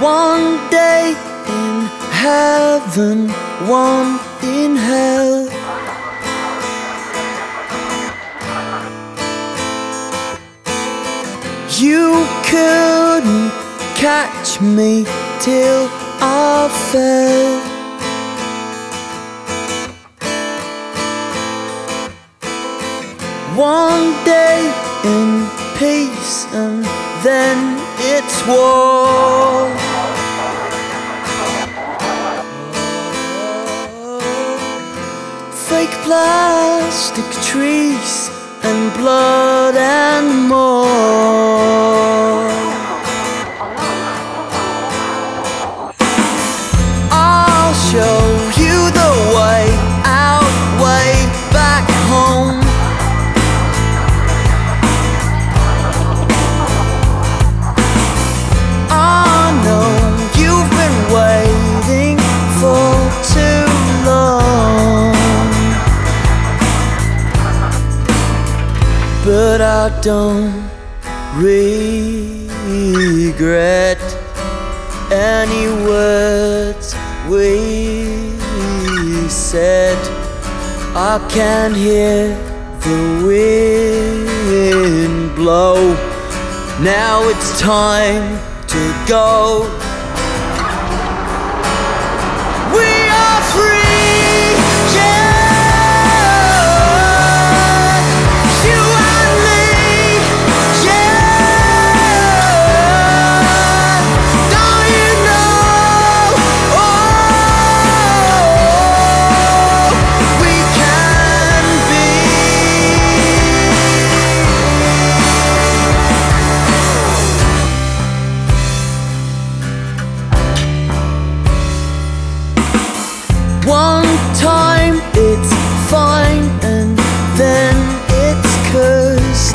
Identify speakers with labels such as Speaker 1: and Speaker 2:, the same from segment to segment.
Speaker 1: One day in heaven, one in hell. You couldn't catch me till I fell. One day in peace and then it's war. Fake plastic trees and blood and more. I'll show you the way out, way back home. I know you've been waiting for too long, but I don't regret any words we said. I can hear the wind blow. Now it's time to go. We are free, yeah. You and me, yeah. Don't you know? Oh, we can be. One time it's fine and then it's cursed.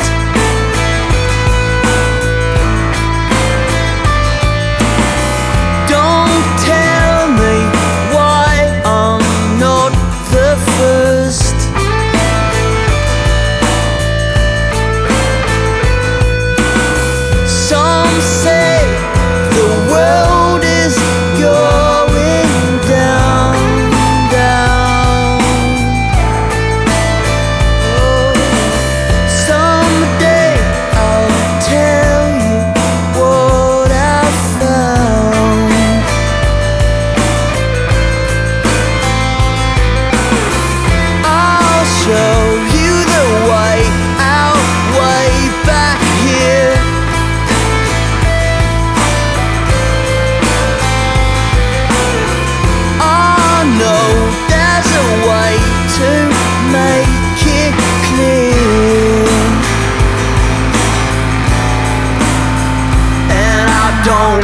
Speaker 1: Don't tell me why I'm not the first. Some say the world is going down. Someday I'll tell you what I found. I'll show you the way out, way back here. I know there's a way to make it clear, and I don't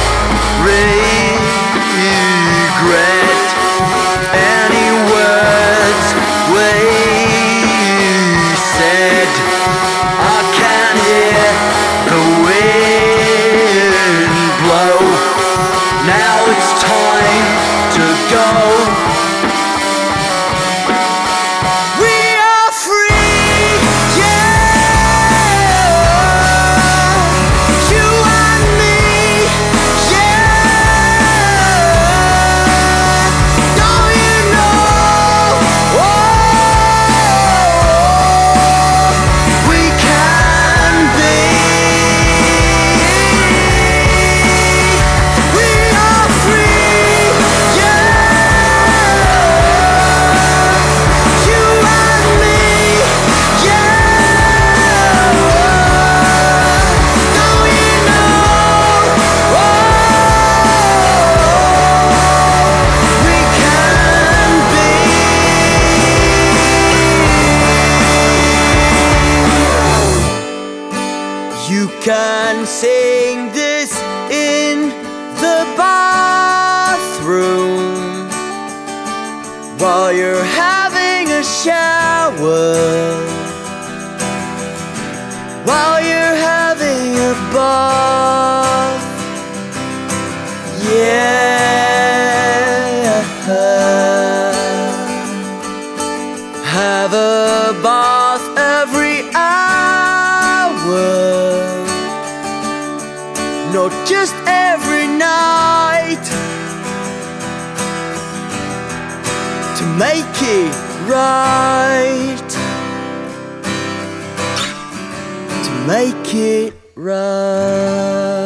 Speaker 1: regret any words we said. I can hear the wind blow. Now it's time to go. We are free, yeah. You and me, yeah. Don't you know? Oh, we can be. We are free, yeah. You and me, yeah. Don't you know? Oh, we can be. You can sing this in the bathroom while you're having a shower, while you're having a bath, yeah. Have a bath every hour, not just every night to make it right, to make it right.